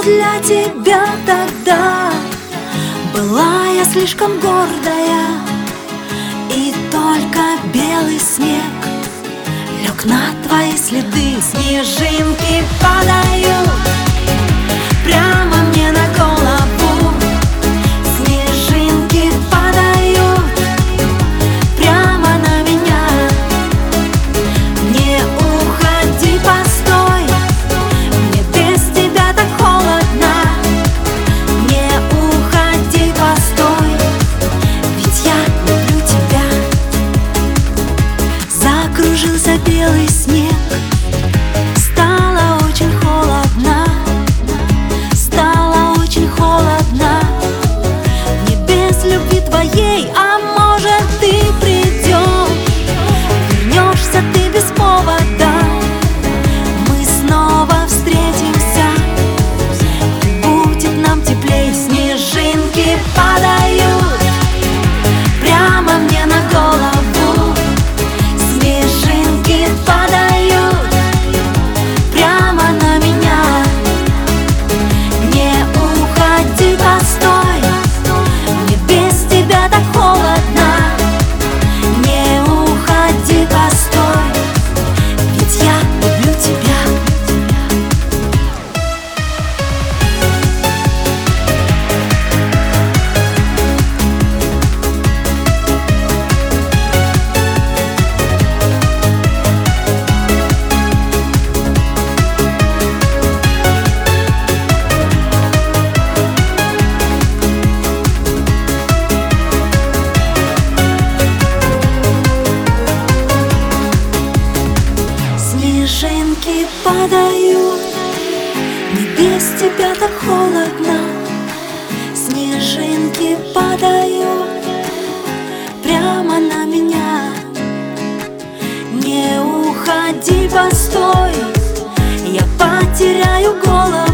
для тебя тогда была я слишком гордая, и только белый снег лег на твои следы. Снежинки падают прямо мне на голову, снежинки падают прямо на меня. Не уходи, постой, мне без тебя так холодно. Не уходи, постой, ведь я люблю тебя. Закружился белый снег, стало очень холодно, стало очень холодно. Не без любви твоей, а может ты придешь, вернешься ты без повода. Мы снова встретимся, и будет нам теплей. Снежинки падают прямо мне на голову, снежинки падают прямо на меня. Не уходи, постой, мне без тебя так холодно. Не уходи, постой, ведь я люблю тебя. Снежинки падают, мне без тебя так холодно. Снежинки падают прямо на меня. Не уходи, постой, я потеряю голову.